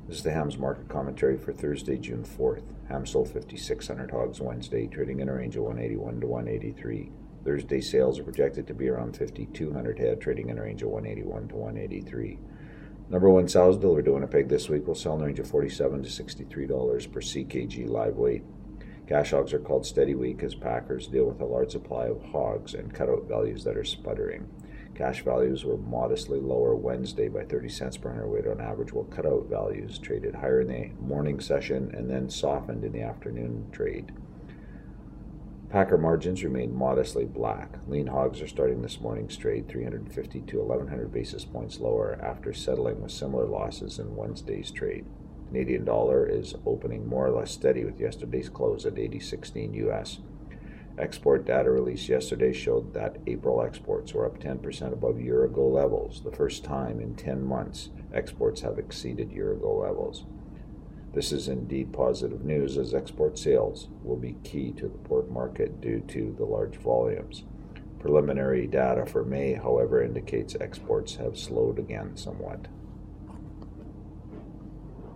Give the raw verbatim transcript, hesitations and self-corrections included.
This is the Hams market commentary for Thursday, June fourth. Hams sold fifty-six hundred hogs Wednesday, trading in a range of one eighty-one to one eighty-three. Thursday sales are projected to be around fifty-two hundred head, trading in a range of one eighty-one to one eighty-three. Number one sows delivered to Winnipeg this week will sell in the range of forty-seven to sixty-three dollars per C K G live weight. Cash hogs are called steady week as packers deal with a large supply of hogs and cutout values that are sputtering. Cash values were modestly lower Wednesday by thirty cents per hundredweight on average, while cutout values traded higher in the morning session and then softened in the afternoon trade. Packer margins remained modestly black. Lean hogs are starting this morning's trade three hundred fifty to eleven hundred basis points lower after settling with similar losses in Wednesday's trade. Canadian dollar is opening more or less steady with yesterday's close at eighty sixteen U S. Export data released yesterday showed that April exports were up ten percent above year-ago levels, the first time in ten months exports have exceeded year-ago levels. This is indeed positive news, as export sales will be key to the pork market due to the large volumes. Preliminary data for May, however, indicates exports have slowed again somewhat.